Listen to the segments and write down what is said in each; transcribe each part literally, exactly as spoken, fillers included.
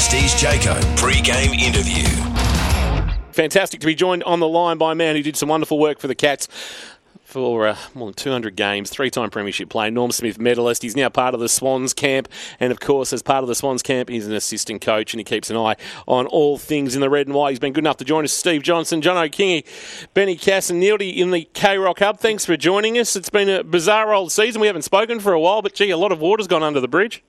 Prestige Jayco pre-game interview. Fantastic to be joined on the line by a man who did some wonderful work for the Cats for uh, more than two hundred games, three-time premiership player, Norm Smith medalist. He's now part of the Swans camp, and of course, as part of the Swans camp, he's an assistant coach, and he keeps an eye on all things in the red and white. He's been good enough to join us. Steve Johnson, John O'Kingy, Benny Cass and Neildy in the K-Rock Hub. Thanks for joining us. It's been a bizarre old season. We haven't spoken for a while, but gee, a lot of water's gone under the bridge.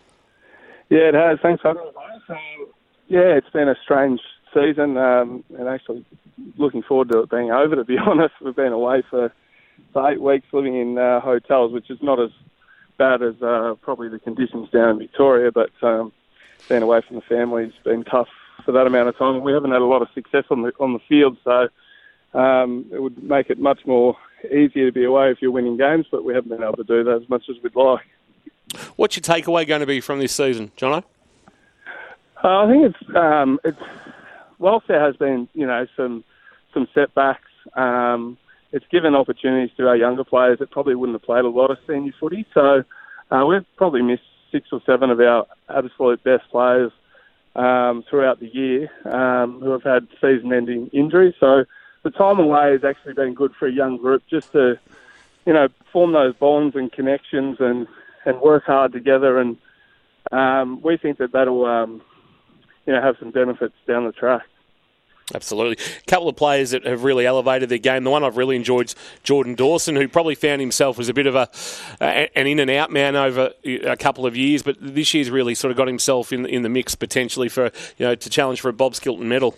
Yeah, it has. Thanks for having me. So, yeah, it's been a strange season, um, and actually looking forward to it being over, to be honest. We've been away for, for eight weeks living in uh, hotels, which is not as bad as uh, probably the conditions down in Victoria, but um, being away from the family has been tough for that amount of time. We haven't had a lot of success on the on the field, so um, it would make it much more easier to be away if you're winning games, but we haven't been able to do that as much as we'd like. What's your takeaway going to be from this season, Jono? Uh, I think it's um, it's whilst there has been, you know, some some setbacks, um, it's given opportunities to our younger players that probably wouldn't have played a lot of senior footy. So uh, we've probably missed six or seven of our absolute best players um, throughout the year um, who have had season-ending injuries. So the time away has actually been good for a young group just to, you know, form those bonds and connections and, and work hard together. And um, we think that that'll, um, you know, have some benefits down the track. Absolutely. A couple of players that have really elevated their game. The one I've really enjoyed is Jordan Dawson, who probably found himself as a bit of a an in-and-out man over a couple of years, but this year's really sort of got himself in in the mix potentially for, you know, to challenge for a Bob Skilton medal.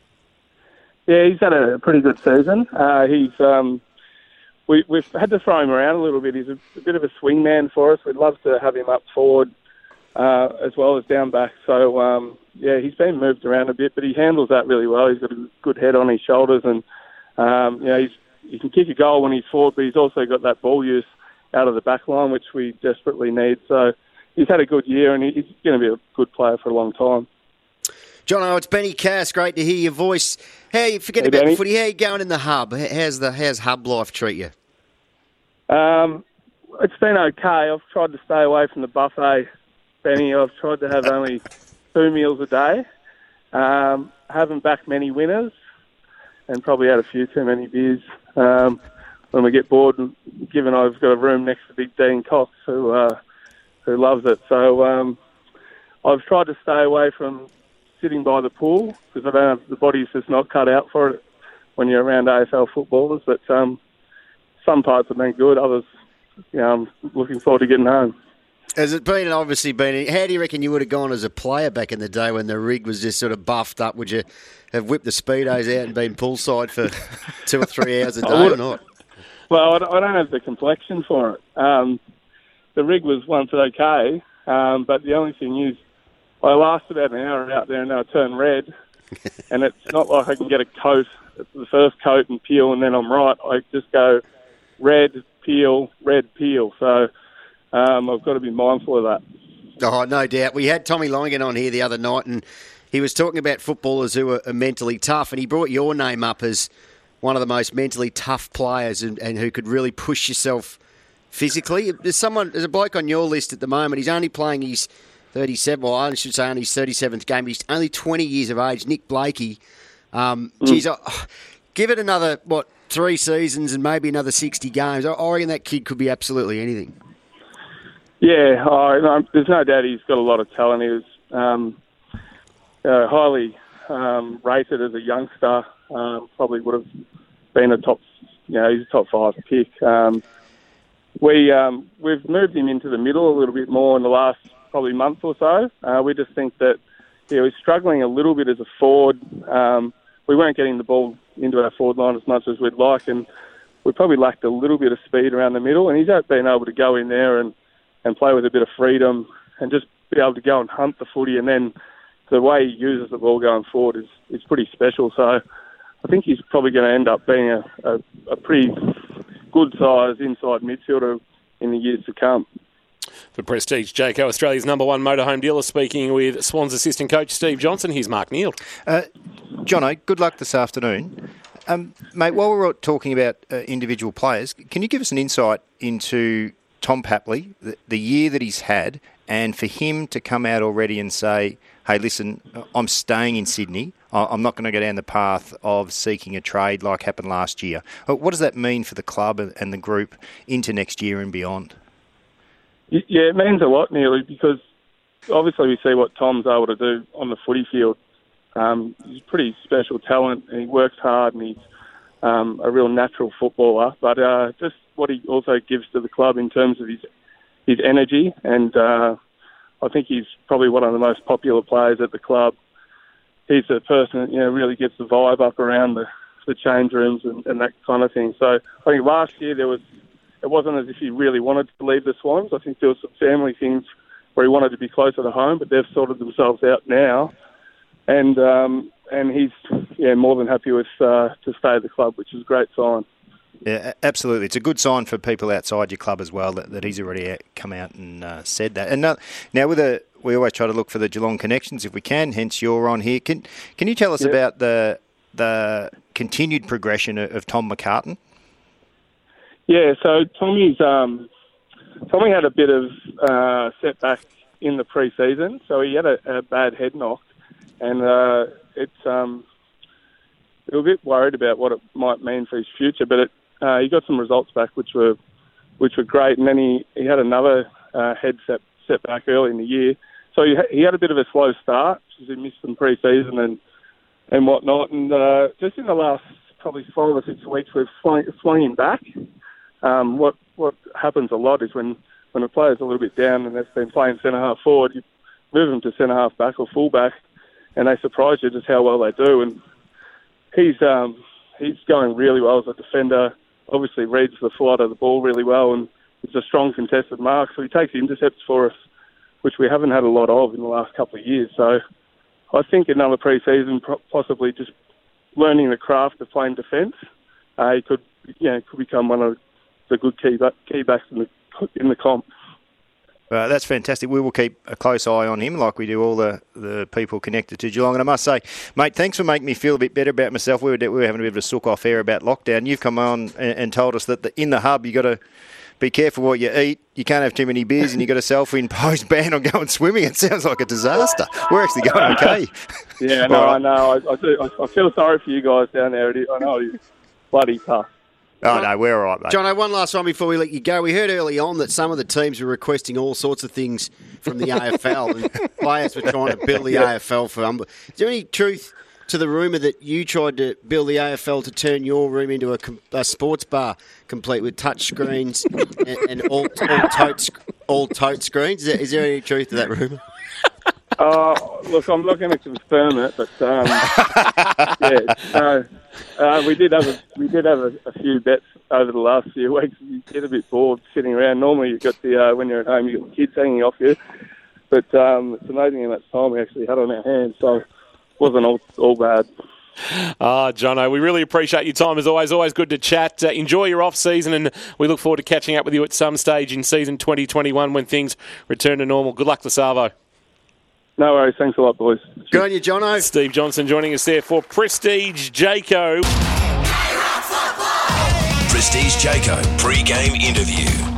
Yeah, he's had a pretty good season. Uh, he's um, we, we've had to throw him around a little bit. He's a, a bit of a swing man for us. We'd love to have him up forward uh, as well as down back. So, um, yeah, he's been moved around a bit, but he handles that really well. He's got a good head on his shoulders, and um, you know, he's, he can kick a goal when he's forward, but he's also got that ball use out of the back line, which we desperately need. So he's had a good year, and he's going to be a good player for a long time. Jono, it's Benny Cass. Great to hear your voice. How you forget hey, about Benny. the footy? How you going in the hub? How's the how's hub life treat you? Um, it's been okay. I've tried to stay away from the buffet, Benny. I've tried to have only two meals a day. Um, haven't backed many winners, and probably had a few too many beers um, when we get bored. And given I've got a room next to Big Dean Cox, who uh, who loves it, so um, I've tried to stay away from sitting by the pool because I don't have, the body's just not cut out for it when you're around A F L footballers. But um, some parts have been good. Others, you know, I'm looking forward to getting home. Has it been, obviously been, how do you reckon you would have gone as a player back in the day when the rig was just sort of buffed up? Would you have whipped the Speedos out and been poolside for two or three hours a day or not? Well, I don't have the complexion for it. Um, the rig was once okay, um, but the only thing is I last about an hour out there and then I turn red, and it's not like I can get a coat, the first coat and peel and then I'm right. I just go red, peel, red, peel. So Um, I've got to be mindful of that. Oh, no doubt. We had Tommy Longan on here the other night, and he was talking about footballers who are mentally tough, and he brought your name up as one of the most mentally tough players and, and who could really push yourself physically. There's someone, there's a bloke on your list at the moment. He's only playing his thirty-seven, well, I should say only his thirty-seventh game, but he's only twenty years of age, Nick Blakey. Um, mm. Geez, I, give it another, what, three seasons and maybe another sixty games. I, I reckon that kid could be absolutely anything. Yeah, oh, no, there's no doubt he's got a lot of talent. He was um, uh, highly um, rated as a youngster. Um, probably would have been a top, you know, he's a top five pick. Um, we um, we've moved him into the middle a little bit more in the last probably month or so. Uh, we just think that he was struggling a little bit as a forward. Um, we weren't getting the ball into our forward line as much as we'd like, and we probably lacked a little bit of speed around the middle. And he's been able to go in there and and play with a bit of freedom and just be able to go and hunt the footy. And then the way he uses the ball going forward is, is pretty special. So I think he's probably going to end up being a, a, a pretty good-sized inside midfielder in the years to come. For Prestige Jayco, Australia's number one motorhome dealer, speaking with Swans assistant coach Steve Johnson. Here's Mark Neal. Uh, Jono, good luck this afternoon. Um, mate, while we're talking about uh, individual players, can you give us an insight into Tom Papley, the, the year that he's had, and for him to come out already and say, hey, listen, I'm staying in Sydney. I'm not going to go down the path of seeking a trade like happened last year. What does that mean for the club and the group into next year and beyond? Yeah, it means a lot, Neely, because obviously we see what Tom's able to do on the footy field. Um, he's a pretty special talent, and he works hard, and he's um, a real natural footballer. But uh, just what he also gives to the club in terms of his his energy, and uh, I think he's probably one of the most popular players at the club. He's the person that, you know, really gets the vibe up around the, the change rooms and, and that kind of thing. So I think last year there was it wasn't as if he really wanted to leave the Swans. I think there was some family things where he wanted to be closer to home, but they've sorted themselves out now. And um, and he's yeah more than happy with uh, to stay at the club, which is a great sign. Yeah, absolutely. It's a good sign for people outside your club as well that, that he's already come out and uh, said that. And now, now with a, we always try to look for the Geelong connections if we can. Hence, you're on here. Can can you tell us yep. about the the continued progression of, of Tom McCartan? Yeah, so Tommy's um, Tommy had a bit of uh, setback in the pre-season, so he had a, a bad head knock. And uh, it's um, we were a bit worried about what it might mean for his future, but it, uh, he got some results back, which were which were great. And then he, he had another uh, head set, setback early in the year, so he, he had a bit of a slow start because he missed some pre-season and and whatnot. And uh, just in the last probably five or six weeks, we've swung, swung him back. Um, what what happens a lot is when when a player's a little bit down and they've been playing centre half forward, you move them to centre half back or full back, and they surprise you just how well they do. And he's um, he's going really well as a defender. Obviously reads the flight of the ball really well, and he's a strong contested mark. So he takes intercepts for us, which we haven't had a lot of in the last couple of years. So I think another pre-season, possibly just learning the craft of playing defence, uh, he could, you know, could become one of the good key back, key backs in the in the comp. Uh, that's fantastic. We will keep a close eye on him like we do all the, the people connected to Geelong. And I must say, mate, thanks for making me feel a bit better about myself. We were, we were having a bit of a sook off air about lockdown. You've come on and, and told us that the, in the hub you've got to be careful what you eat. You can't have too many beers and you've got a self-imposed ban on going swimming. It sounds like a disaster. We're actually going okay. Yeah, no, right. I know. I, I, do, I, I feel sorry for you guys down there. I know it's bloody tough. Oh, no, we're all right, mate. Jono, one last one before we let you go. We heard early on that some of the teams were requesting all sorts of things from the A F L, and players were trying to bill the yeah. A F L for... Um, is there any truth to the rumour that you tried to bill the A F L to turn your room into a, a sports bar complete with touch screens and, and all, all, tote, all tote screens? Is there, is there any truth to that rumour? Oh, uh, look, I'm not going to confirm it, but um, yeah, no, uh, we did have a, we did have a, a few bets over the last few weeks. You get a bit bored sitting around. Normally, you've got the uh, when you're at home, you've got the kids hanging off you. But um, it's amazing how much time we actually had on our hands, so it wasn't all all bad. Ah, Jono, we really appreciate your time as always. Always good to chat. Uh, enjoy your off season, and we look forward to catching up with you at some stage in season twenty twenty-one when things return to normal. Good luck to Savo. No worries. Thanks a lot, boys. Good on you, Jono. Steve Johnson joining us there for Prestige Jayco. Prestige Jayco pre-game interview.